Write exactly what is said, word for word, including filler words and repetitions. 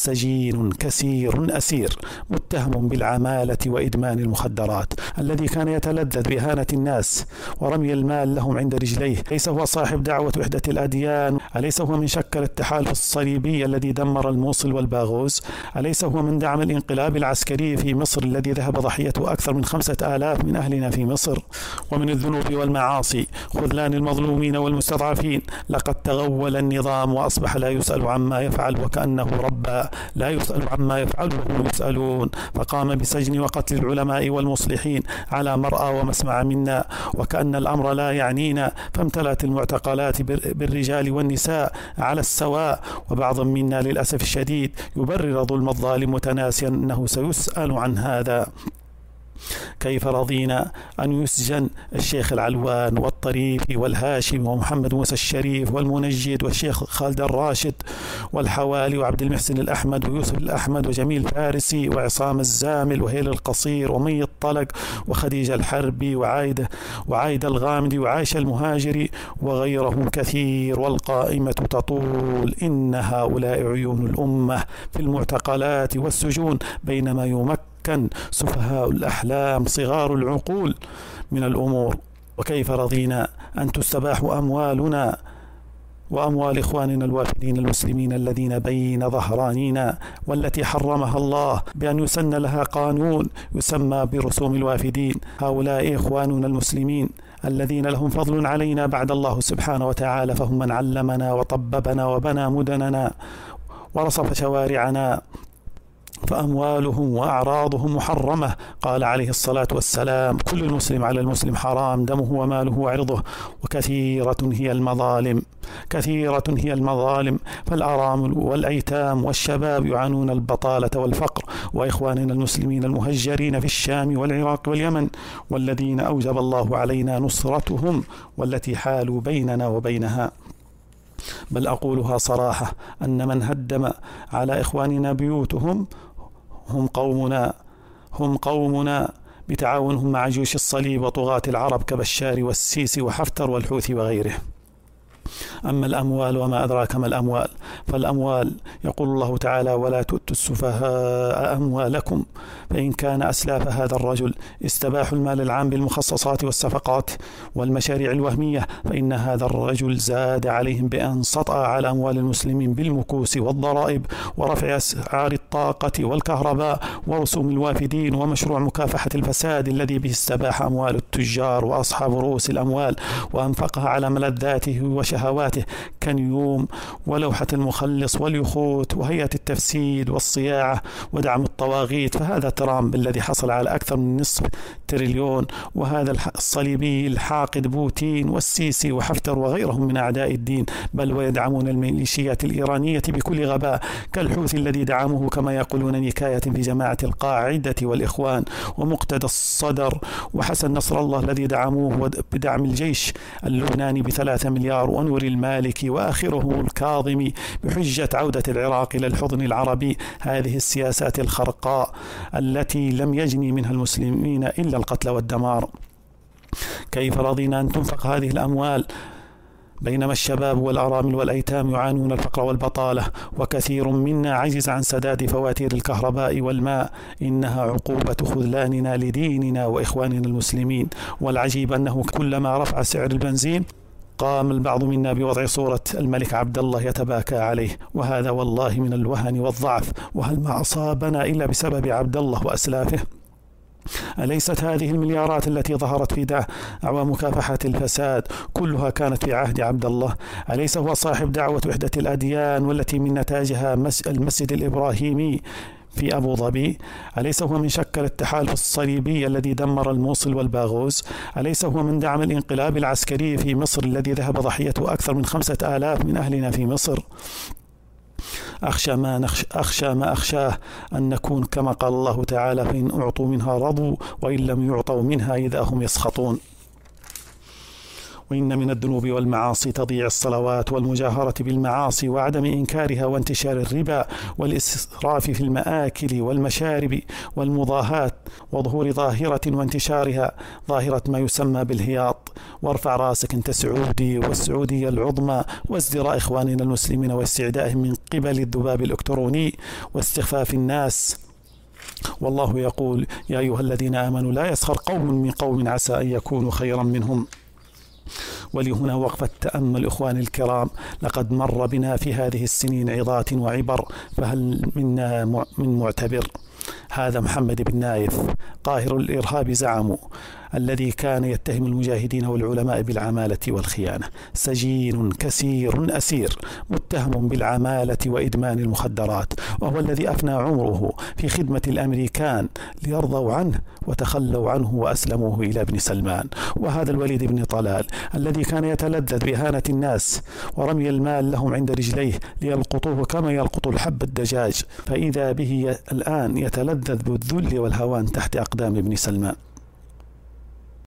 سجين كثير أسير متهم بالعمالة وإدمان المخدرات، الذي كان يتلذذ بإهانة الناس ورمي المال لهم عند رجليه. أليس هو صاحب دعوة وحدة الأديان؟ أليس هو من شكل التحالف الصليبي الذي دمر الموصل والباغوز؟ أليس هو من دعم الانقلاب العسكري في مصر الذي ذهب ضحيته أكثر من خمسة آلاف من أهلنا في مصر؟ ومن الذنوب والمعاصي خذلان المظلومين والمستضعفين. لقد تغول النظام وأصبح لا يسأل عما يفعل وكأنه رب لا يسأل عما يفعله وهم يسألون، فقام بسجن وقتل العلماء والمصلحين على مرأى ومسمع منا وكأن الأمر لا يعنينا، فامتلأت المعتقلات بالرجال والنساء على السواء، وبعض منا للأسف الشديد يبرر ظلم الظالم متناسيا أنه سيسأل عن هذا. كيف رضينا أن يسجن الشيخ العلوان والطريفي والهاشم ومحمد موسى الشريف والمنجد والشيخ خالد الراشد والحوالي وعبد المحسن الأحمد ويوسف الأحمد وجميل فارسي وعصام الزامل وهيل القصير ومي الطلق وخديجة الحربي وعايدة وعايدة الغامدي وعائشة المهاجري وغيرهم كثير، والقائمة تطول. إن هؤلاء عيون الأمة في المعتقلات والسجون، بينما يمكن كان سفهاء الأحلام صغار العقول من الأمور. وكيف رضينا أن تستباح أموالنا وأموال إخواننا الوافدين المسلمين الذين بين ظهرانينا، والتي حرمها الله بأن يسن لها قانون يسمى برسوم الوافدين. هؤلاء إخواننا المسلمين الذين لهم فضل علينا بعد الله سبحانه وتعالى، فهم من علمنا وطببنا وبنى مدننا ورصف شوارعنا، فأموالهم وأعراضهم محرمة. قال عليه الصلاة والسلام: كل المسلم على المسلم حرام دمه وماله وعرضه. وكثيرة هي المظالم كثيرة هي المظالم فالأرامل والأيتام والشباب يعانون البطالة والفقر، وإخواننا المسلمين المهجرين في الشام والعراق واليمن، والذين أوجب الله علينا نصرتهم والتي حالوا بيننا وبينها. بل أقولها صراحة أن من هدم على إخواننا بيوتهم هم قومنا هم قومنا بتعاونهم مع جيوش الصليب وطغاة العرب كبشار والسيسي وحفتر والحوثي وغيره. أما الأموال وما أدراك ما الأموال، فالأموال يقول الله تعالى: ولا تؤتوا السفهاء أموالكم. فإن كان أسلاف هذا الرجل استباحوا المال العام بالمخصصات والصفقات والمشاريع الوهمية، فإن هذا الرجل زاد عليهم بأن سطأ على أموال المسلمين بالمكوس والضرائب ورفع أسعار الطاقة والكهرباء ورسوم الوافدين ومشروع مكافحة الفساد الذي به استباح أموال التجار وأصحاب رؤوس الأموال وأنفقها على ملذاته وشهواته كنيوم ولوحة المخلص واليخوت وهيئة التفسيد والصياعة ودعم الطواغيت. فهذا ترامب الذي حصل على أكثر من نصف تريليون، وهذا الصليبي الحاقد بوتين والسيسي وحفتر وغيرهم من أعداء الدين، بل ويدعمون الميليشيات الإيرانية بكل غباء كالحوثي الذي دعمه كما يقولون نكاية في جماعة القاعدة والإخوان، ومقتدى الصدر وحسن نصر الله الذي دعموه بدعم الجيش اللبناني بثلاثة مليار، ونور المالكي وآخره الكاظمي بحجة عودة العراق إلى الحضن العربي. هذه السياسات الخرقاء التي لم يجني منها المسلمين إلا القتل والدمار. كيف رضينا أن تنفق هذه الأموال بينما الشباب والأرامل والأيتام يعانون الفقر والبطالة، وكثير منا عجز عن سداد فواتير الكهرباء والماء؟ إنها عقوبة خذلاننا لديننا وإخواننا المسلمين. والعجيب أنه كلما رفع سعر البنزين قام البعض منا بوضع صورة الملك عبد الله يتباكى عليه، وهذا والله من الوهن والضعف. وهل ما أصابنا إلا بسبب عبد الله وأسلافه؟ أليست هذه المليارات التي ظهرت في دعوى مكافحة الفساد كلها كانت في عهد عبد الله؟ أليس هو صاحب دعوة وحدة الأديان والتي من نتاجها المسجد الإبراهيمي في أبو ظبي؟ أليس هو من شكل التحالف الصليبي الذي دمر الموصل والباغوز؟ أليس هو من دعم الانقلاب العسكري في مصر الذي ذهب ضحيته أكثر من خمسة آلاف من أهلنا في مصر؟ أخشى ما, نخش أخشى ما أخشاه أن نكون كما قال الله تعالى: فإن أعطوا منها رضوا وإن لم يعطوا منها إذا هم يسخطون. وإن من الذنوب والمعاصي تضييع الصلوات والمجاهرة بالمعاصي وعدم إنكارها وانتشار الربا والإسراف في المآكل والمشارب والمضاهاة وظهور ظاهرة وانتشارها ظاهرة ما يسمى بالهياط وارفع راسك انت سعودي والسعودية العظمى وازدراء إخواننا المسلمين واستعدائهم من قبل الذباب الإلكتروني واستخفاف الناس. والله يقول يا أيها الذين آمنوا لا يسخر قوم من قوم عسى أن يكونوا خيرا منهم. ولهنا وقفة تأمل إخواني الكرام، لقد مر بنا في هذه السنين عظات وعبر، فهل منا من معتبر؟ هذا محمد بن نايف قاهر الإرهاب زعموا الذي كان يتهم المجاهدين والعلماء بالعمالة والخيانة، سجين كثير أسير متهم بالعمالة وإدمان المخدرات، وهو الذي أفنى عمره في خدمة الأمريكان ليرضوا عنه وتخلوا عنه وأسلموه إلى ابن سلمان. وهذا الوليد بن طلال الذي كان يتلذذ بإهانة الناس ورمي المال لهم عند رجليه ليلقطوه كما يلقط الحب الدجاج، فإذا به الآن يتلذذ بالذل والهوان تحت أقدام ابن سلمان.